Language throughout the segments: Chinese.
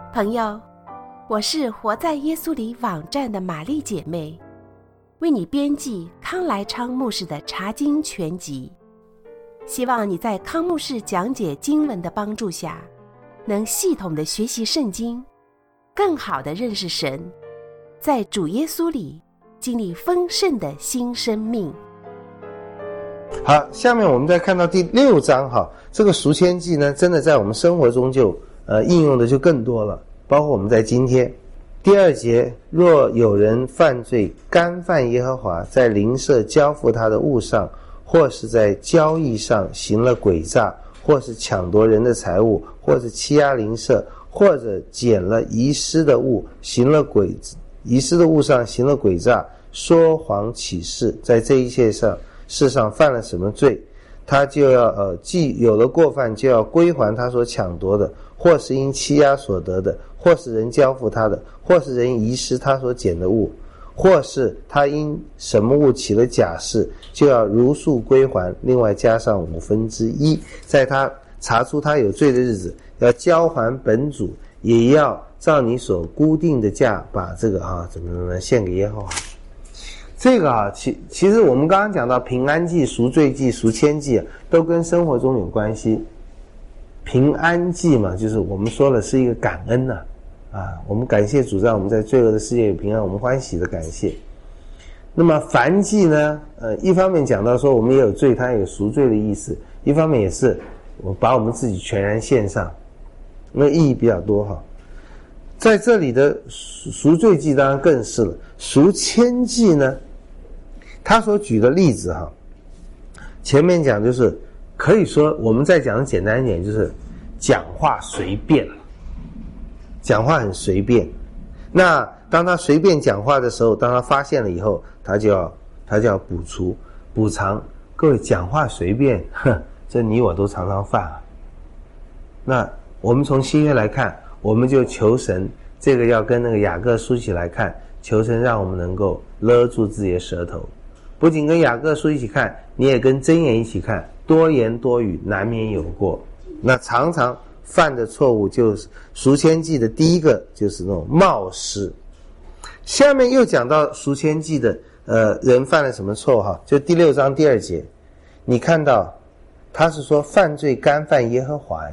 朋友，我是活在耶稣里网站的玛丽姐妹，为你编辑康来昌牧师的查经全集，希望你在康牧师讲解经文的帮助下，能系统的学习圣经，更好的认识神，在主耶稣里经历丰盛的新生命。 好，下面我们再看到第6章哈，这个赎愆祭呢，真的在我们生活中就应用的就更多了，包括我们在今天。第2节，若有人犯罪，干犯耶和华，在邻舍交付他的物上，或是在交易上行了诡诈，或是抢夺人的财物，或是欺压邻舍，或者捡了遗失的物，遗失的物上行了诡诈，说谎起誓，在这一切事上犯了什么罪，他就要既有了过犯，就要归还他所抢夺的，或是因欺压所得的，或是人交付他的，或是人遗失他所捡的物，或是他因什么物起了假誓，就要如数归还，另外加上1/5，在他查出他有罪的日子，要交还本主，也要照你所固定的价把这个怎么献给耶和华。这个其实我们刚刚讲到平安祭、赎罪祭、赎愆祭都跟生活中有关系。平安祭嘛，就是我们说了是一个感恩呐，我们感谢主让我们在罪恶的世界有平安，我们欢喜的感谢。那么燔祭呢，一方面讲到说我们也有罪，它也有赎罪的意思，一方面也是我把我们自己全然献上，那意义比较多哈。在这里的赎罪祭当然更是了，赎愆祭呢，他所举的例子前面讲就是可以说我们再讲的简单一点，就是讲话随便，讲话很随便。那当他随便讲话的时候，当他发现了以后，他就要补偿。各位，讲话随便，这你我都常常犯啊。那我们从新约来看，我们就求神，这个要跟那个雅各书一起来看，求神让我们能够勒住自己的舌头。不仅跟雅各书一起看，你也跟箴言一起看，多言多语难免有过。那常常犯的错误就是赎愆祭的第一个就是那种冒失。下面又讲到赎愆祭的人犯了什么错就第6章第2节，你看到他是说犯罪干犯耶和华。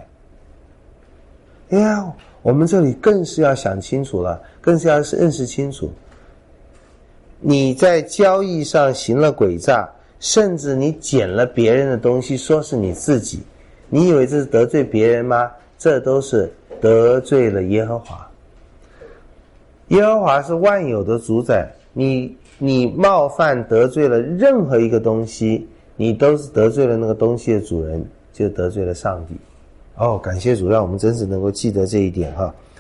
我们这里更是要想清楚了，更是要认识清楚。你在交易上行了诡诈，甚至你捡了别人的东西说是你自己，你以为这是得罪别人吗？这都是得罪了耶和华。耶和华是万有的主宰，你冒犯得罪了任何一个东西，你都是得罪了那个东西的主人，就得罪了上帝。感谢主，让我们真是能够记得这一点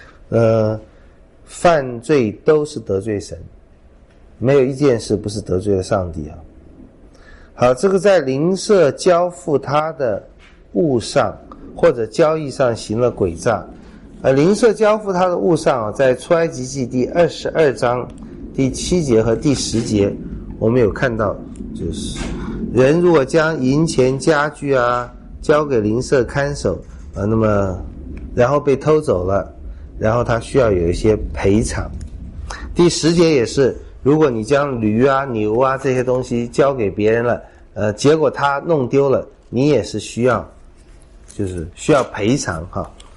犯罪都是得罪神，没有一件事不是得罪了上帝好，这个在邻舍交付他的物上或者交易上行了诡诈。邻舍交付他的物上在出埃及记第22章第7节和第10节，我们有看到，就是人如果将银钱家具交给邻舍看守那么然后被偷走了，然后他需要有一些赔偿。第10节也是，如果你将驴牛这些东西交给别人了，结果他弄丢了，你也是需要赔偿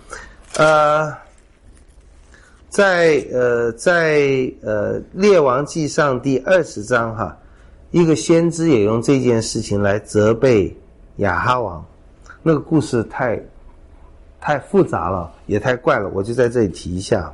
在列王记上第20章一个先知也用这件事情来责备亚哈王，那个故事太复杂了，也太怪了，我就在这里提一下。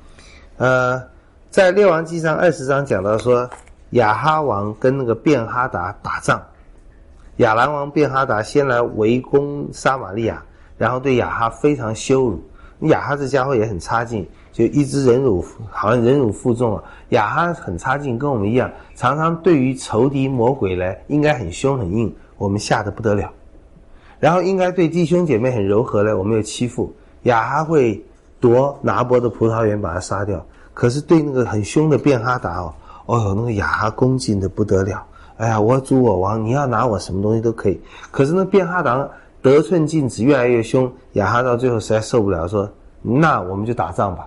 在列王记上20章讲到说，亚哈王跟那个便哈达打仗，亚兰王便哈达先来围攻撒玛利亚，然后对亚哈非常羞辱。亚哈这家伙也很差劲，就一直好像忍辱负重亚哈很差劲，跟我们一样，常常对于仇敌魔鬼来应该很凶很硬，我们吓得不得了。然后应该对弟兄姐妹很柔和我们有欺负，亚哈会夺拿伯的葡萄园把他杀掉。可是对那个很凶的便哈达那个亚哈恭敬的不得了，我主我王，你要拿我什么东西都可以。可是那便哈达得寸进尺，越来越凶，亚哈到最后实在受不了，说那我们就打仗吧。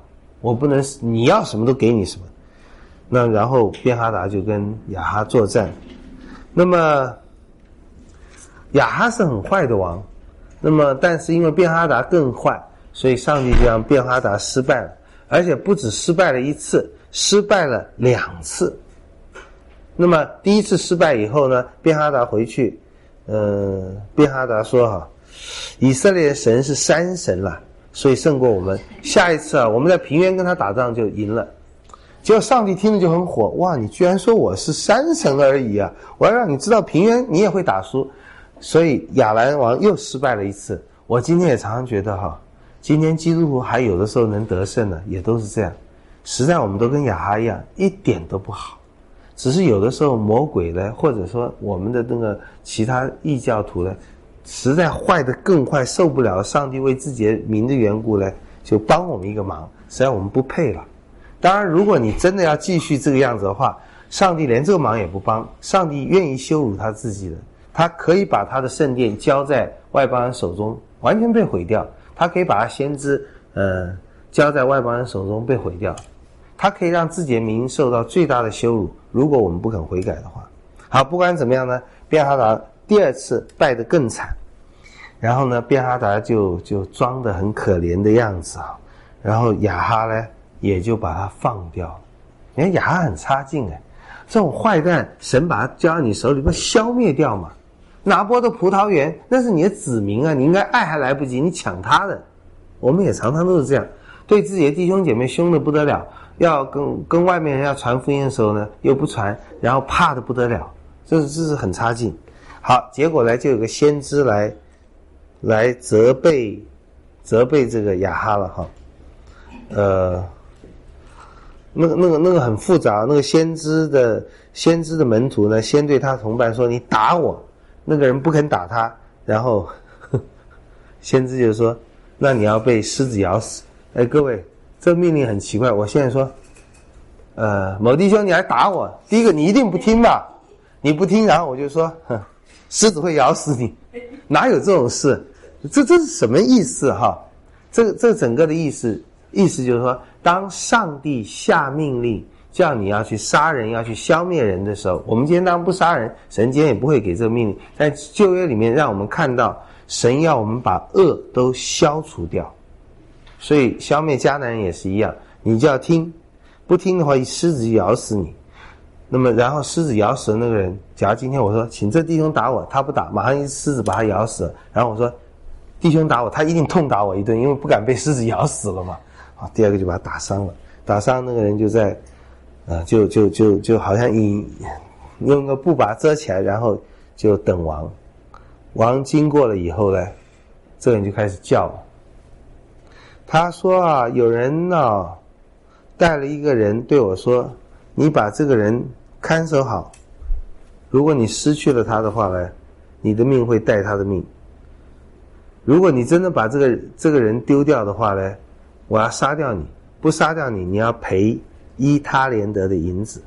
我不能你要什么都给你什么。那然后便哈达就跟亚哈作战。那么亚哈是很坏的王，那么但是因为便哈达更坏，所以上帝就让便哈达失败了，而且不止失败了一次，失败了2次。那么第一次失败以后呢，便哈达回去，便哈达说以色列的神是3神了，所以胜过我们，下一次我们在平原跟他打仗就赢了。结果上帝听了就很火，哇，你居然说我是3神而已啊，我要让你知道平原你也会打输。所以亚兰王又失败了1次。我今天也常常觉得今天基督徒还有的时候能得胜的也都是这样，实在我们都跟亚哈一样，一点都不好。只是有的时候魔鬼呢，或者说我们的那个其他异教徒呢，实在坏得更坏，受不了上帝为自己的名的缘故呢，就帮我们一个忙，实在我们不配了。当然如果你真的要继续这个样子的话，上帝连这个忙也不帮，上帝愿意羞辱他自己的，他可以把他的圣殿交在外邦人手中完全被毁掉，他可以把他先知交在外邦人手中被毁掉，他可以让自己的名受到最大的羞辱，如果我们不肯悔改的话。好，不管怎么样呢，便哈达第2次败得更惨，然后呢便哈达就装得很可怜的样子然后亚哈呢也就把他放掉了。你看亚哈很差劲这种坏蛋神把他交到你手里，不消灭掉嘛？拿波的葡萄园那是你的子民你应该爱还来不及，你抢他的。我们也常常都是这样，对自己的弟兄姐妹凶得不得了，要跟外面人要传福音的时候呢又不传，然后怕得不得了，这是很差劲。好，结果呢就有个先知来责备这个亚哈了那个很复杂。那个先知的门徒呢，先对他同伴说你打我，那个人不肯打他，然后先知就说那你要被狮子咬死。各位，这命令很奇怪。我现在说某弟兄你来打我，第一个你一定不听吧，你不听，然后我就说狮子会咬死你，哪有这种事？这是什么意思这整个的意思就是说，当上帝下命令叫你要去杀人，要去消灭人的时候，我们今天当然不杀人，神今天也不会给这个命令。在旧约里面让我们看到神要我们把恶都消除掉，所以消灭迦南人也是一样，你就要听，不听的话狮子就咬死你。那么然后狮子咬死的那个人，假如今天我说请这弟兄打我，他不打，马上一只狮子把他咬死了，然后我说弟兄打我，他一定痛打我一顿，因为不敢被狮子咬死了嘛。好，第2个就把他打伤了，打伤那个人就在就好像用个布把他遮起来，然后就等王。王经过了以后呢，这个人就开始叫了，他说有人带了一个人对我说，你把这个人看守好，如果你失去了他的话呢，你的命会带他的命，如果你真的把这个人丢掉的话呢，我要杀掉你，不杀掉你，你要赔1他连得的银子。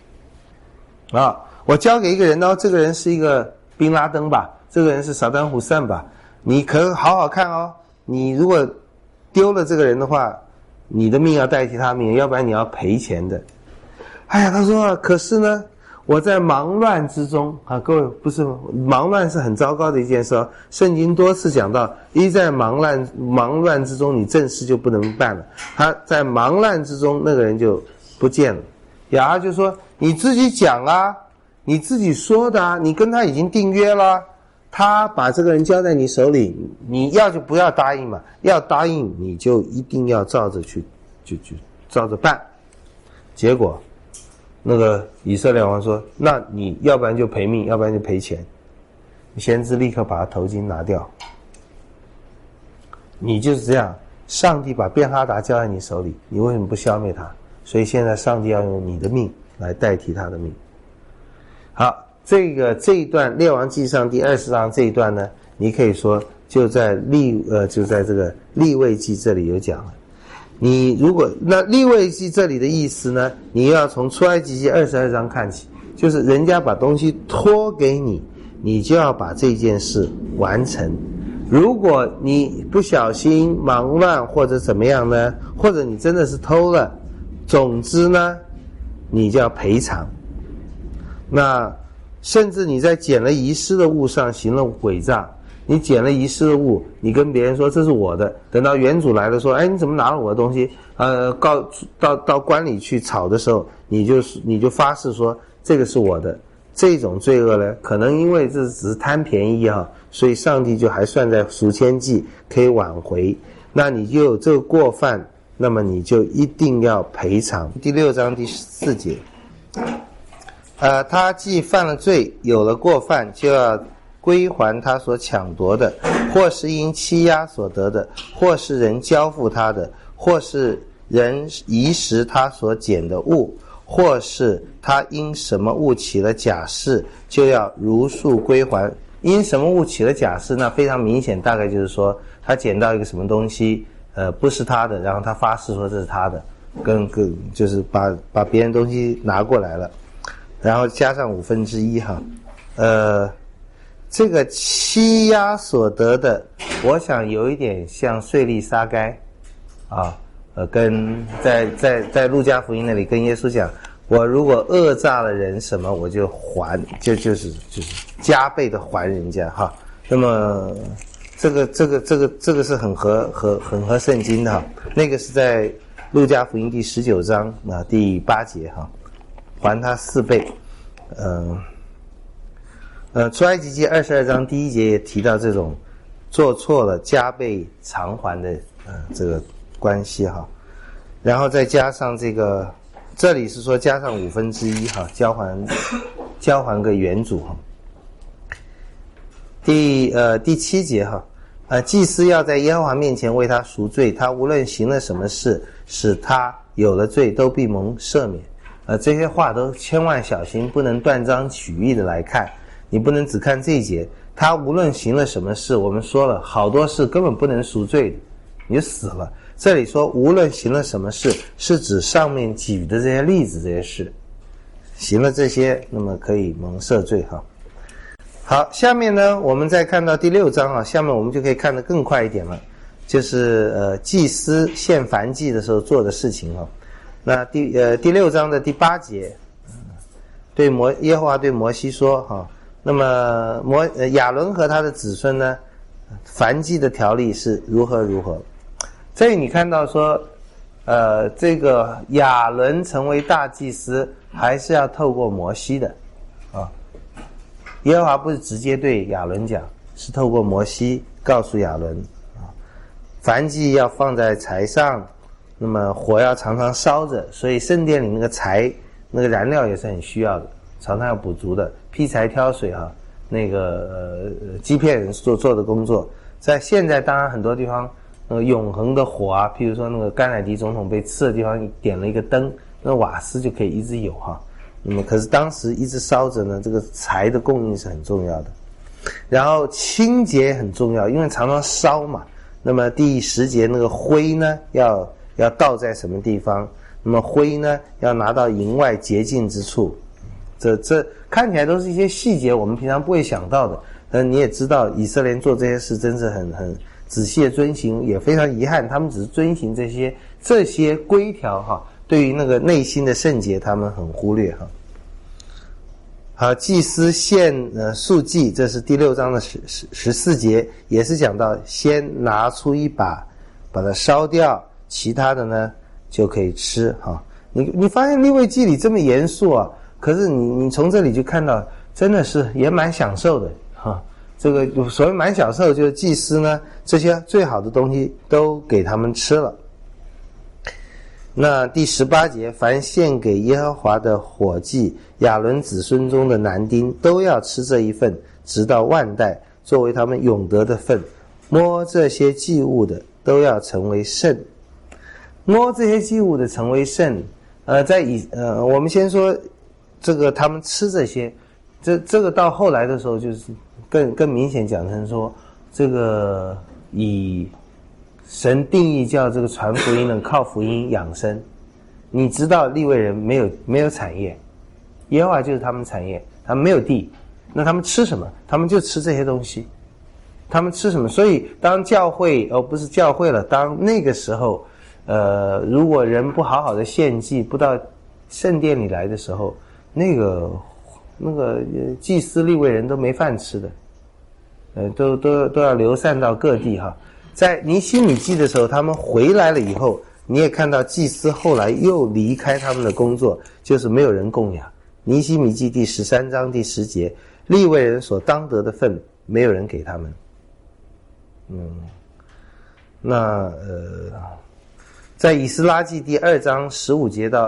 我交给一个人这个人是一个宾拉登吧，这个人是萨达姆胡塞吧，你可好好看你如果丢了这个人的话，你的命要代替他命，要不然你要赔钱的。他说可是呢我在忙乱之中各位，不是忙乱是很糟糕的一件事圣经多次讲到，在忙乱之中你正事就不能办了。他在忙乱之中那个人就不见了。亚哈就说你自己讲你自己说的你跟他已经订约了，他把这个人交在你手里，你要就不要答应嘛，要答应你就一定要照着去就照着办。结果那个以色列王说那你要不然就赔命，要不然就赔钱。先知立刻把他头巾拿掉。你就是这样，上帝把便哈达交在你手里，你为什么不消灭他？所以现在上帝要用你的命来代替他的命。好，这一段列王记上第20章这一段呢，你可以说就在这个利未记这里有讲了。你如果那利未记这里的意思呢，你要从出埃及记22章看起，就是人家把东西托给你，你就要把这件事完成。 如果你不小心忙乱或者怎么样呢，或者你真的是偷了，总之呢你就要赔偿。那甚至你在捡了遗失的物上行了伪诈，你捡了遗失的物，你跟别人说这是我的，等到原主来了说，哎，你怎么拿了我的东西？到官里去吵的时候，你就发誓说这个是我的。这种罪恶呢，可能因为这只是贪便宜啊，所以上帝就还算在赎愆祭可以挽回。那你就有这个过犯，那么你就一定要赔偿。第6章第4节，他既犯了罪，有了过犯，就要归还他所抢夺的，或是因欺压所得的，或是人交付他的，或是人遗失他所捡的物，或是他因什么物起了假誓，就要如数归还。因什么物起了假誓，那非常明显，大概就是说他捡到一个什么东西，不是他的，然后他发誓说这是他的，就是把别人东西拿过来了，然后加上1/5哈。这个欺压所得的，我想有一点像税利撒该啊，跟在路加福音那里跟耶稣讲，我如果讹诈了人什么，我就还，就是加倍的还人家哈。那么这个是很合圣经的哈。那个是在路加福音第19章第8节哈，还他4倍。出埃及记22章第1节也提到这种做错了加倍偿还的这个关系哈。然后再加上这里是说加上1/5哈，交还给原主哈。第7节哈，祭司要在耶和华面前为他赎罪，他无论行了什么事使他有了罪，都必蒙赦免。这些话都千万小心，不能断章取义的来看，你不能只看这一节。他无论行了什么事，我们说了好多事根本不能赎罪的，你就死了。这里说无论行了什么事，是指上面举的这些例子，这些事行了这些，那么可以蒙赦罪哈。好，下面呢我们再看到第6章啊，下面我们就可以看得更快一点了，就是祭司献燔祭的时候做的事情哈。那第6章的第8节，耶和华对摩西说哈，那么亚伦和他的子孙呢，燔祭的条例是如何。这里你看到说这个亚伦成为大祭司还是要透过摩西的啊。耶和华不是直接对亚伦讲，是透过摩西告诉亚伦啊，燔祭要放在柴上，那么火要常常烧着，所以圣殿里那个柴那个燃料也是很需要的，常常要补足的，劈柴挑水啊，那个基遍人做的工作，在现在当然很多地方那个永恒的火啊，譬如说那个甘乃迪总统被刺的地方点了一个灯，那瓦斯就可以一直有哈。那么可是当时一直烧着呢，这个柴的供应是很重要的。然后清洁也很重要，因为常常烧嘛。那么第10节那个灰呢要倒在什么地方，那么灰呢要拿到营外洁净之处。这看起来都是一些细节，我们平常不会想到的。但你也知道以色列人做这些事真是很仔细的遵行，也非常遗憾他们只是遵行这些规条哈，对于那个内心的圣洁他们很忽略哈。好，祭司献素祭，这是第6章的14节，也是讲到先拿出一把把它烧掉，其他的呢就可以吃哈。你发现利未记里这么严肃啊，可是你从这里就看到真的是也蛮享受的哈。这个所谓蛮享受，就是祭司呢这些最好的东西都给他们吃了。那第18节，凡献给耶和华的火祭，亚伦子孙中的男丁都要吃这一份，直到万代，作为他们永得的份。摸这些祭物的都要成为圣。摸这些祭物的成为圣，我们先说这个他们吃这些，这个到后来的时候就是更明显讲成说，这个以神定义叫这个传福音的靠福音养生。你知道利未人没有产业，耶和华就是他们产业，他们没有地，那他们吃什么？他们就吃这些东西。 他们吃什么？所以当教会不是教会了，当那个时候如果人不好好的献祭，不到圣殿里来的时候，那个祭司利未人都没饭吃的，都要流散到各地哈。在尼希米记的时候，他们回来了以后，你也看到祭司后来又离开他们的工作，就是没有人供养。尼希米记第13章第10节，利未人所当得的份，没有人给他们。在以斯拉记第8章15节到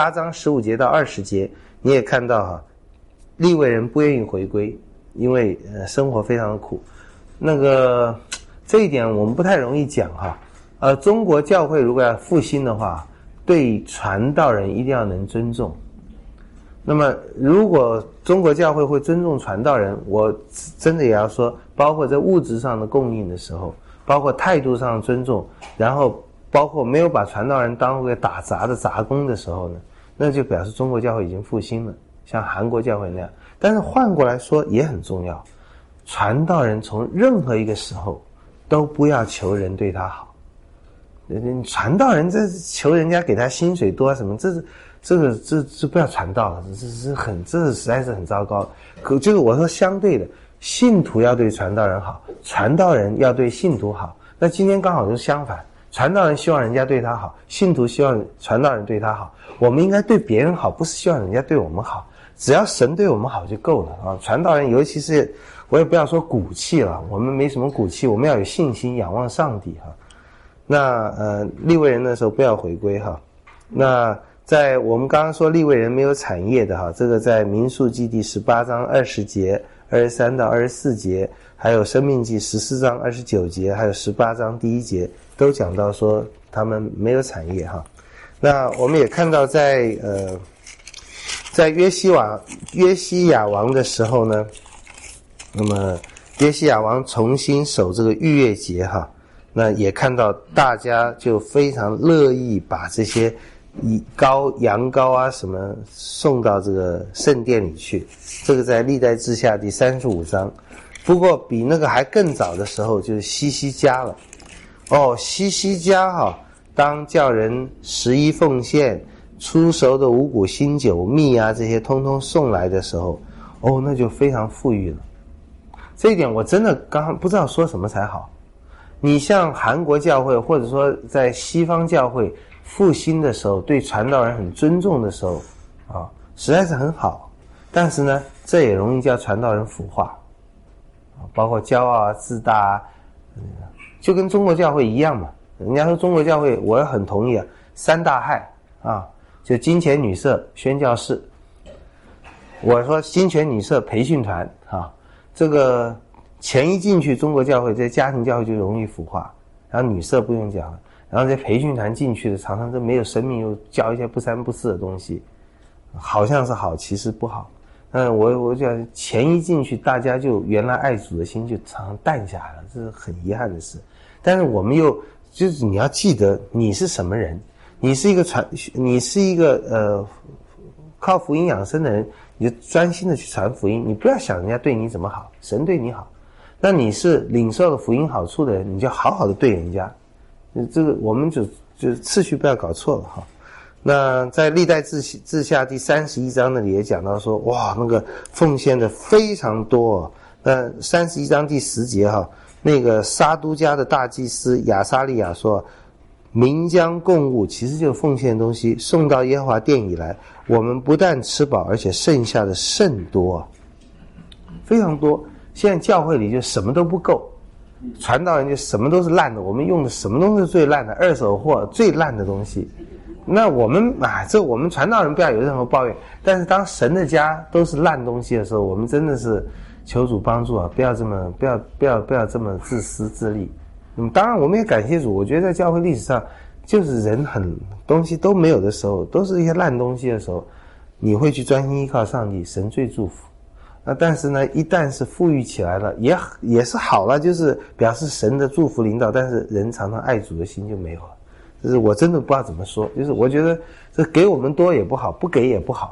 20节，你也看到哈，利未人不愿意回归，因为生活非常的苦。这一点我们不太容易讲哈。中国教会如果要复兴的话，对传道人一定要能尊重。那么如果中国教会会尊重传道人，我真的也要说，包括在物质上的供应的时候，包括态度上的尊重，然后包括没有把传道人当为打杂的杂工的时候呢，那就表示中国教会已经复兴了，像韩国教会那样。但是换过来说也很重要，传道人从任何一个时候都不要求人对他好。传道人这求人家给他薪水多什么，这不要传道了，这实在是很糟糕。可就是我说相对的，信徒要对传道人好，传道人要对信徒好。那今天刚好就是相反，传道人希望人家对他好，信徒希望传道人对他好。我们应该对别人好，不是希望人家对我们好，只要神对我们好就够了啊。传道人尤其是我也不要说骨气了，我们没什么骨气，我们要有信心，仰望上帝哈。那利未人的时候不要回归哈。那在我们刚刚说利未人没有产业的哈，这个在民数记第18章20节23到24节，还有生命记14章29节，还有18章第1节都讲到说他们没有产业哈。那我们也看到在约西亚王的时候呢，那么约西亚王重新守这个逾越节哈，那也看到大家就非常乐意把这些羊羔啊什么送到这个圣殿里去，这个在历代志下第35章。不过比那个还更早的时候就是西西家了。西西家哈，当叫人11奉献、出熟的五谷、新酒、蜜啊这些通通送来的时候，那就非常富裕了。这一点我真的刚刚不知道说什么才好。你像韩国教会或者说在西方教会复兴的时候，对传道人很尊重的时候实在是很好。但是呢，这也容易叫传道人腐化，包括骄傲啊、自大啊，就跟中国教会一样嘛。人家说中国教会，我也很同意3大害就金钱、女色、宣教士。我说金钱、女色、培训团这个钱一进去，中国教会这些家庭教会就容易腐化，然后女色不用讲了，然后这些培训团进去的常常都没有生命，又教一些不三不四的东西，好像是好，其实不好。我讲钱一进去，大家就原来爱主的心就常常淡下来了，这是很遗憾的事。但是我们又就是你要记得你是什么人，你是一个靠福音养生的人，你就专心的去传福音，你不要想人家对你怎么好，神对你好。那你是领受了福音好处的人，你就好好的对人家。这个我们就次序不要搞错了哈。那在历代志下第31章那里也讲到说，哇，那个奉献的非常多。31章第10节那个撒都家的大祭司亚撒利亚说，民将供物，其实就是奉献的东西，送到耶和华殿以来，我们不但吃饱，而且剩下的甚多，非常多。现在教会里就什么都不够，传道人就什么都是烂的，我们用的什么东西是最烂的，二手货最烂的东西。那我们我们传道人不要有任何抱怨，但是当神的家都是烂东西的时候，我们真的是求主帮助不要这么自私自利。那么当然我们也感谢主，我觉得在教会历史上，就是人很东西都没有的时候，都是一些烂东西的时候，你会去专心依靠上帝，神最祝福。但是呢，一旦是富裕起来了，也是好了，就是表示神的祝福领导，但是人常常爱主的心就没有了。就是我真的不知道怎么说，就是我觉得这给我们多也不好，不给也不好，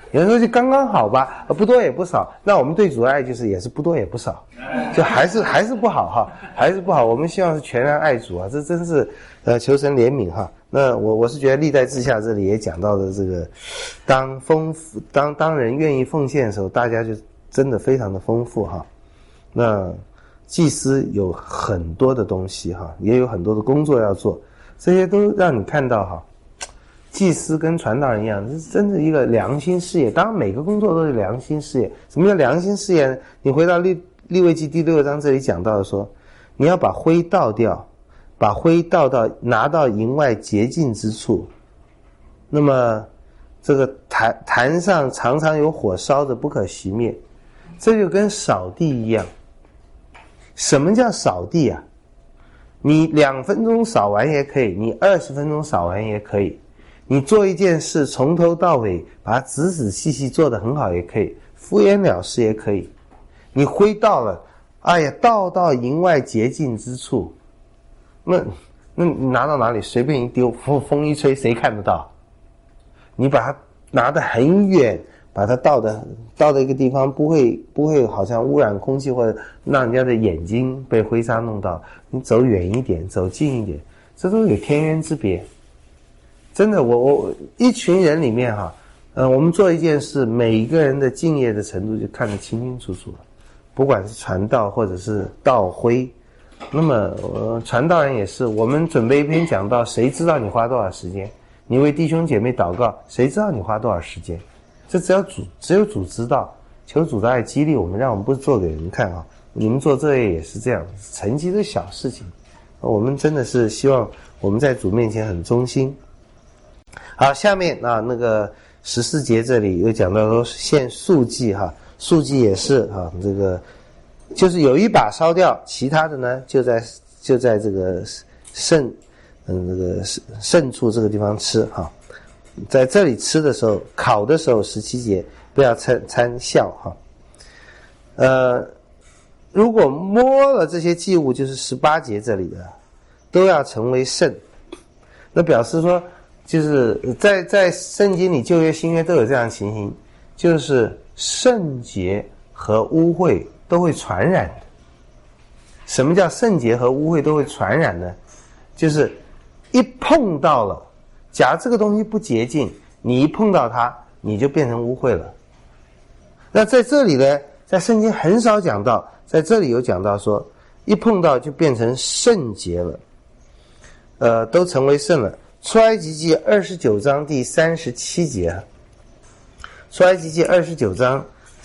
有人说就刚刚好吧，不多也不少。那我们对主的爱就是也是不多也不少，就还是不好哈，还是不好。我们希望是全然爱主啊，这真是求神怜悯哈。那我是觉得历代志下这里也讲到的这个，当人愿意奉献的时候，大家就真的非常的丰富哈。那祭司有很多的东西哈，也有很多的工作要做，这些都让你看到哈。祭司跟传道人一样，这是真的一个良心事业。当然每个工作都是良心事业。什么叫良心事业呢？你回到利未记第6章这里讲到的说，你要把灰倒掉，把灰拿到营外洁净之处。那么这个坛上常常有火烧着不可熄灭，这就跟扫地一样。什么叫扫地啊？你2分钟扫完也可以，你20分钟扫完也可以。你做一件事从头到尾把它仔仔细细做得很好也可以，敷衍了事也可以。你灰到了，哎呀，倒到营外洁净之处，那你拿到哪里随便一丢，风一吹谁看得到？你把它拿得很远，把它倒的一个地方，不会好像污染空气或者让人家的眼睛被灰沙弄到。你走远一点，走近一点，这都有天渊之别。真的，我一群人里面哈，我们做一件事，每一个人的敬业的程度就看得清清楚楚了。不管是传道或者是道灰，那么传道人也是，我们准备一篇讲道，谁知道你花多少时间？你为弟兄姐妹祷告，谁知道你花多少时间？这只有主知道。求主的爱激励我们，让我们不做给人看啊。你们做这些也是这样，成绩是小事情。我们真的是希望我们在主面前很忠心。好，下面那个14节这里又讲到说献素祭哈，素祭也是哈，这个就是有一把烧掉，其他的呢就在这个圣处这个地方吃哈。在这里吃的时候，烤的时候17节不要掺笑哈。如果摸了这些祭物，就是18节这里的都要成为圣，那表示说就是在圣经里旧约新约都有这样的情形，就是圣洁和污秽都会传染的。什么叫圣洁和污秽都会传染呢？就是一碰到了，假如这个东西不洁净，你一碰到它，你就变成污秽了。那在这里呢，在圣经很少讲到，在这里有讲到说一碰到就变成圣洁了，都成为圣了。出埃及记29章第37节，出埃及记29章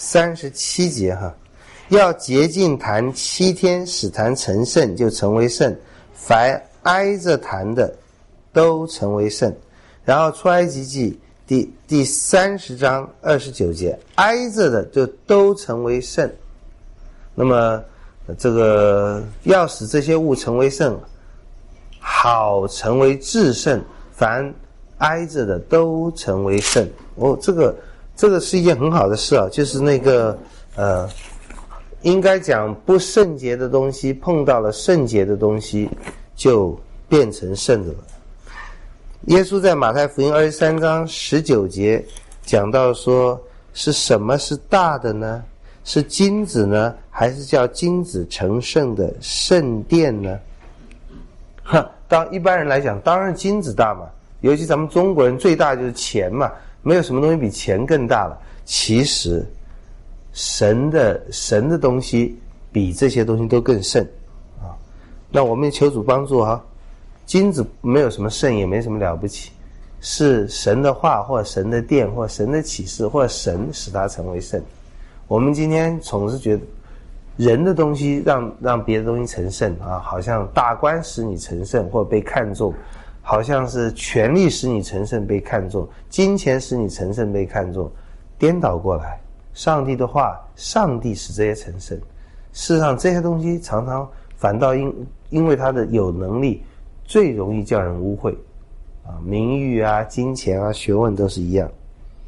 37节哈，要洁净坛7天，使坛成圣，就成为圣。凡挨着坛的都成为圣。然后出埃及记第30章29节，挨着的就都成为圣。那么这个要使这些物成为圣，好成为至圣，凡挨着的都成为圣。这个是一件很好的事啊，就是那个应该讲不圣洁的东西碰到了圣洁的东西就变成圣的了。耶稣在马太福音23章19节讲到说，是什么是大的呢？是金子呢，还是叫金子成圣的圣殿呢？当一般人来讲，当然金子大嘛，尤其咱们中国人最大就是钱嘛，没有什么东西比钱更大了。其实神的东西比这些东西都更圣啊。那我们求主帮助哈，金子没有什么圣，也没什么了不起，是神的话或者神的殿或者神的启示或者神使它成为圣。我们今天总是觉得人的东西让别的东西成圣啊，好像大官使你成圣或者被看重，好像是权力使你成圣被看重，金钱使你成圣被看重。颠倒过来，上帝的话，上帝使这些成圣。事实上这些东西常常反倒因为他的有能力最容易叫人污秽啊，名誉啊、金钱啊、学问都是一样。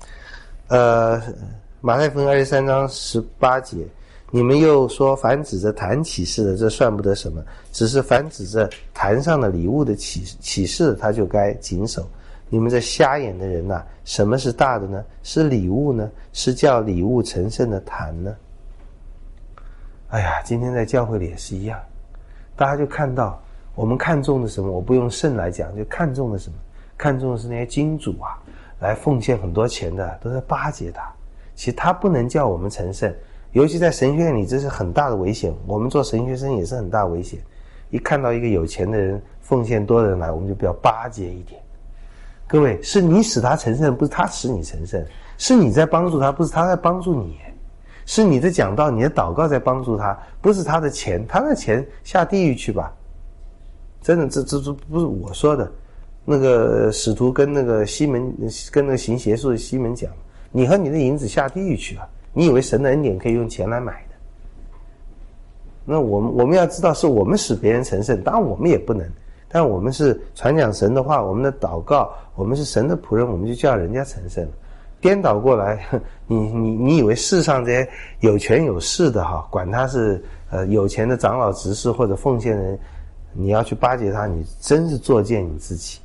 马太福音23章18节，你们又说凡指着坛启示的，这算不得什么，只是凡指着坛上的礼物的启示，他就该谨守。 你们这瞎眼的人呐，什么是大的呢？是礼物呢？是叫礼物成圣的坛呢？哎呀，今天在教会里也是一样，大家就看到我们看重的什么？我不用圣来讲，就看重的什么？看重的是那些金主啊，来奉献很多钱的，都在巴结他。其实他不能叫我们成圣，尤其在神学院里，这是很大的危险。我们做神学生也是很大危险。一看到一个有钱的人奉献多的人来，我们就比较巴结一点。各位，是你使他成圣，不是他使你成圣，是你在帮助他，不是他在帮助你。是你的讲道，你的祷告在帮助他，不是他的钱，他的钱下地狱去吧。真的，这不是我说的。那个使徒跟那个西门，跟那个行邪术的西门讲，你和你的银子下地狱去啊！你以为神的恩典可以用钱来买的？那我们要知道，是我们使别人成圣，当然我们也不能，但我们是传讲神的话，我们的祷告，我们是神的仆人，我们就叫人家成圣。颠倒过来，你以为世上这些有权有势的哈，管他是有钱的长老执事或者奉献人，你要去巴结他，你真是作践你自己。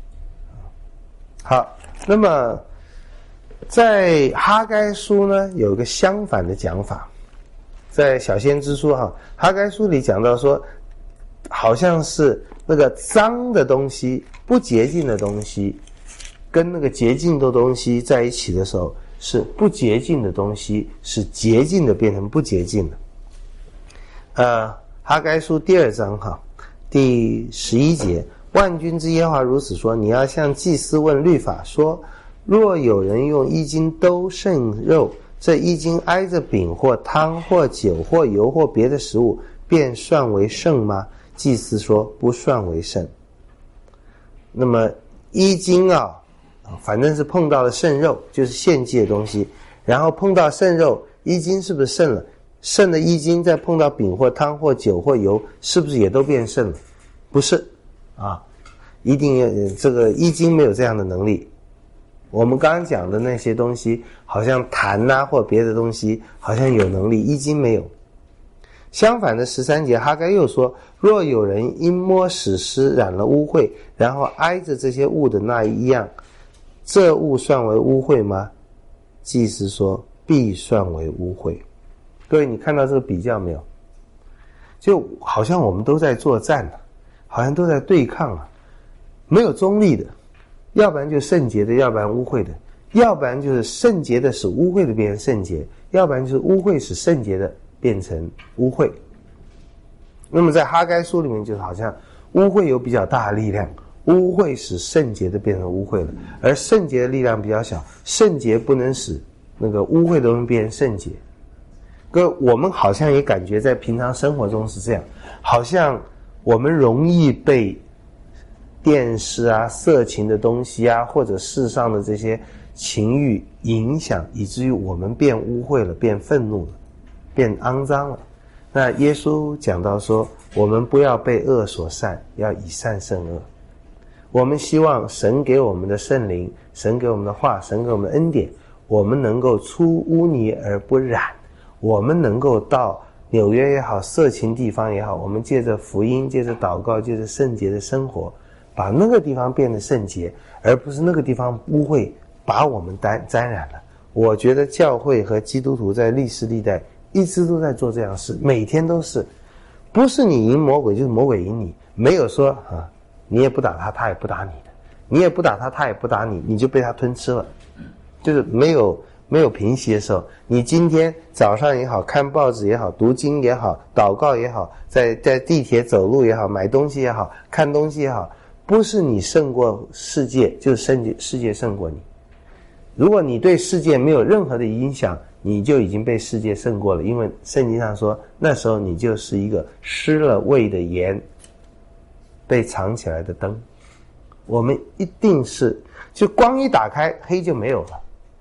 好，那么在哈该书呢，有一个相反的讲法，在小先知书哈该书里讲到说，好像是那个脏的东西、不洁净的东西，跟那个洁净的东西在一起的时候，是不洁净的东西是洁净的变成不洁净的。哈该书第2章第11节，万军之耶和华如此说，你要向祭司问律法，说若有人用衣襟兜圣肉，这衣襟挨着饼或汤或酒或油或别的食物，便算为圣吗？祭司说不算为圣。那么衣襟反正是碰到了圣肉，就是献祭的东西，然后碰到圣肉，衣襟是不是圣了？圣的衣襟再碰到饼或汤或酒或油，是不是也都变圣了？不是一定这个衣襟没有这样的能力。我们刚刚讲的那些东西，好像坛或别的东西，好像有能力，衣襟没有。相反的13节，哈该又说，若有人因摸死尸染了污秽，然后挨着这些物的那一样，这物算为污秽吗？祭司说必算为污秽。各位，你看到这个比较没有？就好像我们都在作战，好像都在对抗没有中立的，要不然就圣洁的，要不然污秽的，要不然就是圣洁的使污秽的变成圣洁，要不然就是污秽使圣洁的变成污秽。那么在哈该书里面，就好像污秽有比较大的力量，污秽使圣洁的变成污秽了，而圣洁的力量比较小，圣洁不能使那个污秽的东西变成圣洁。我们好像也感觉在平常生活中是这样，好像我们容易被电视色情的东西或者世上的这些情欲影响，以至于我们变污秽了，变愤怒了，变肮脏了。那耶稣讲到说，我们不要被恶所善，要以善胜恶。我们希望神给我们的圣灵，神给我们的话，神给我们的恩典，我们能够出污泥而不染，我们能够到纽约也好，色情地方也好，我们借着福音，借着祷告，借着圣洁的生活，把那个地方变得圣洁，而不是那个地方污秽把我们沾染了。我觉得教会和基督徒在历史历代一直都在做这样的事，每天都是，不是你赢魔鬼就是魔鬼赢你，没有说你也不打他，他也不打你的，你也不打他，他也不打你，你就被他吞吃了，就是没有平息的时候。你今天早上也好，看报纸也好，读经也好，祷告也好，在地铁走路也好，买东西也好，看东西也好，不是你胜过世界，就是世界胜过你。如果你对世界没有任何的影响，你就已经被世界胜过了，因为圣经上说，那时候你就是一个失了味的盐，被藏起来的灯。我们一定是，就光一打开，黑就没有了。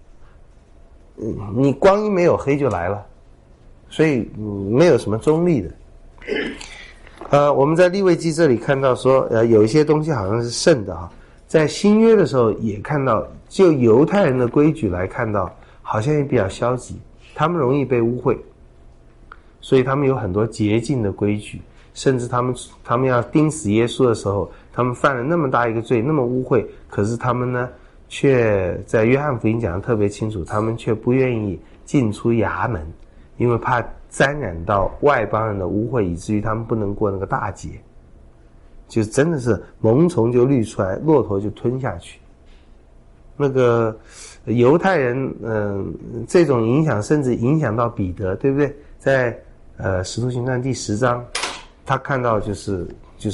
你光一没有，黑就来了，所以没有什么中立的。我们在利未记这里看到说，有一些东西好像是圣的在新约的时候也看到，就犹太人的规矩来看到，好像也比较消极，他们容易被污秽，所以他们有很多洁净的规矩。 甚至他们要钉死耶稣的时候，他们犯了那么大一个罪，那么污秽，可是他们呢，却在约翰福音讲得特别清楚，他们却不愿意进出衙门，因为怕沾染到外邦人的污秽，以至于他们不能过那个大节，就真的是萌虫就滤出来，骆驼就吞下去。那个犹太人这种影响甚至影响到彼得，对不对？在使徒行传第10章，他看到就是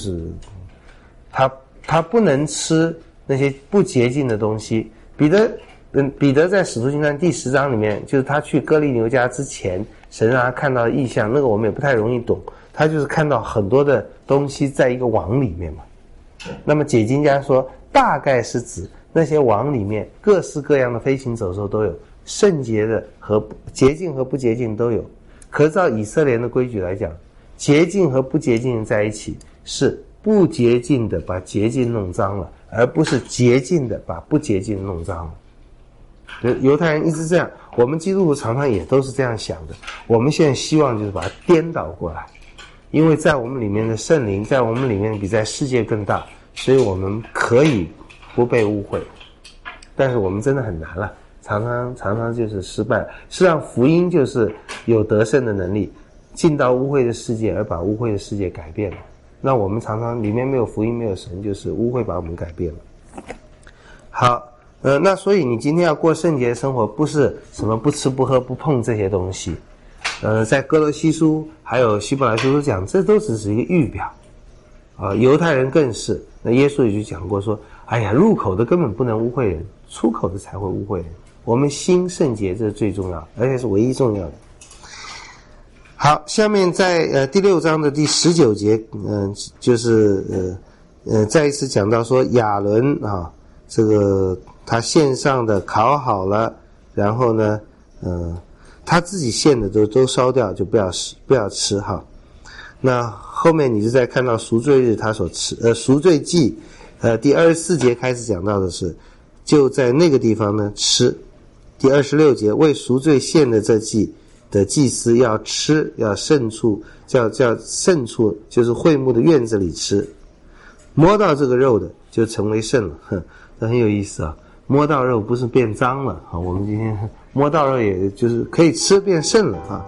他不能吃那些不洁净的东西。彼得在使徒行传第10章里面，就是他去哥利牛家之前，神让他看到的异象，那个我们也不太容易懂，他就是看到很多的东西在一个网里面嘛。那么解经家说，大概是指那些网里面各式各样的飞行走兽都有，圣洁的和洁净和不洁净都有。可是照以色列人的规矩来讲，洁净和不洁净在一起，是不洁净的把洁净弄脏了，而不是洁净的把不洁净弄脏了。犹太人一直这样，我们基督徒常常也都是这样想的。我们现在希望就是把它颠倒过来，因为在我们里面的圣灵在我们里面比在世界更大，所以我们可以不被污秽。但是我们真的很难了，常常就是失败。实际上福音就是有得胜的能力，进到污秽的世界而把污秽的世界改变了。那我们常常里面没有福音没有神，就是污秽把我们改变了。好，那所以你今天要过圣洁的生活，不是什么不吃不喝不碰这些东西。在哥罗西书还有希伯来书都讲，这都只是一个预表。犹太人更是，那耶稣也就讲过说，哎呀，入口的根本不能污秽人，出口的才会污秽人。我们心圣洁，这是最重要，而且是唯一重要的。好，下面在第6章的第19节，就是再一次讲到说亚伦啊，这个他献上的烤好了，然后呢，他自己献的都烧掉，就不要吃哈。那后面你就再看到赎罪日他所吃赎罪祭，第24节开始讲到的是，就在那个地方呢吃。第26节，为赎罪献的这祭的祭司要吃，要牲畜，叫牲畜，就是会幕的院子里吃。摸到这个肉的就成为圣了，这很有意思啊。摸到肉不是变脏了啊，我们今天摸到肉也就是可以吃变圣了啊。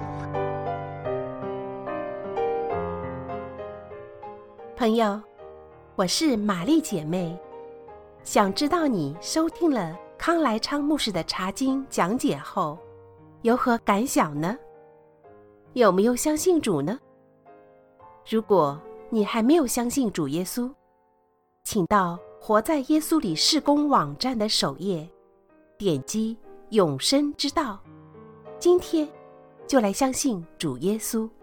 朋友，我是玛丽姐妹，想知道你收听了康来昌牧师的查经讲解后有何感想呢？有没有相信主呢？如果你还没有相信主耶稣，请到活在耶稣里事工网站的首页，点击永生之道，今天就来相信主耶稣。